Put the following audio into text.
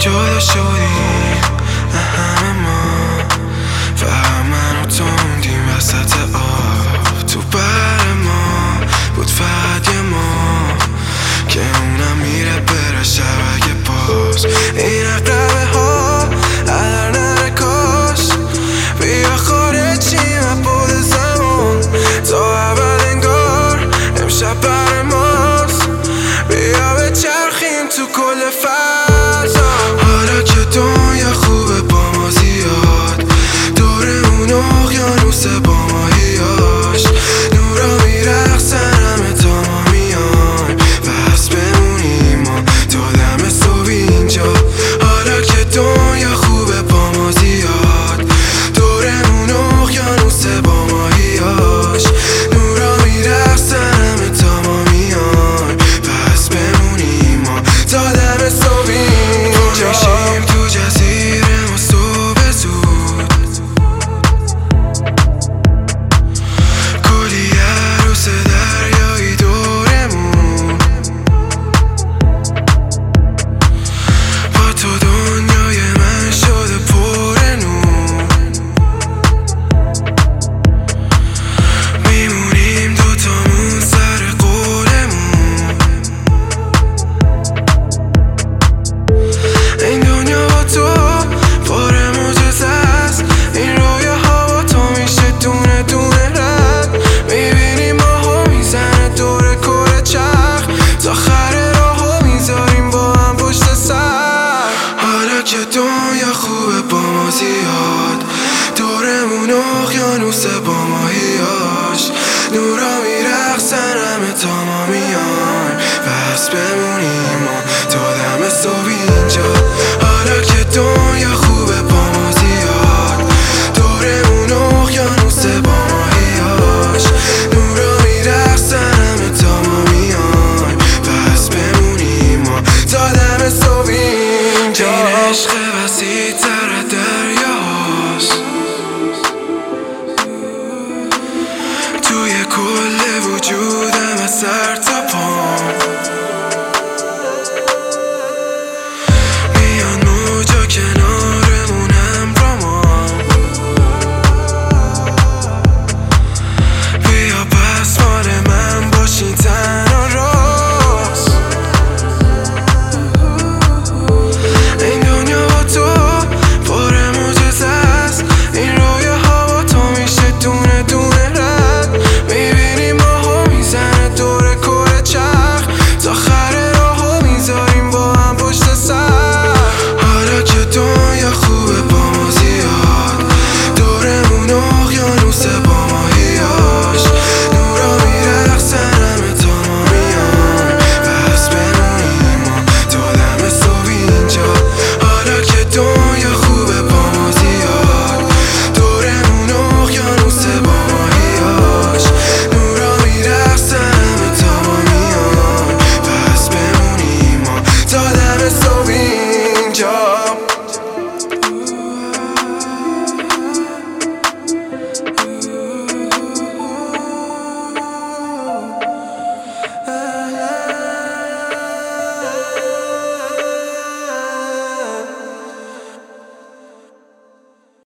جدا شدیم همه ما، فقط من و تو موندیم وسط آب. تو بر ما بود فقط یه ما که اونم میره بره شبکه پاس. این عقبه ها هر نره کاش بیا خارجیم از بود زمان تا اول انگار امشب بر ماست. بیا بچرخیم تو کل فضا، حالا که دنیا خوبه با ما زیاد، دورمون اقیانوس با ماهیاش، نورا میرقصن همه تا ما میایم بس بمونیم ما تا دم صبح اینجا. حالا که دنیا خوبه با ما زیاد، دورمون اقیانوس با ماهیاش، نورا میرقصن همه تا ما میایم بس بمونیم ما تا دم صبح اینجا. میشیم تو جزیره ما صبح زود، کلی عروس دریایی دورمون، با تو دنیای من شده پر نور. میمونیم دوتامون سر قولمون، این دنیا با تو پر معجزه است. این رویاها با تو میشه دونه دونه رد، میبینیم ماهو میزنه دور کره چرخ تا آخر راهو میذاریم با هم پشت سر. حالا که دنیا خوبه با ما زیاد، دورمون اقیانوس با ماهیاش، نورا میرقصن همه تا ما میایم بس بمونیم ما تا دم صبح اینجا. حالا که دنیا خوبه با ما زیاد، دورمون اقیانوس با ماهیاش، نورا میرقصن همه تا ما میایم بس بمونیم ما تا دم صبح اینجا. این عشق وسیع تر دریاست، توی کل وجودم از سر تا پام.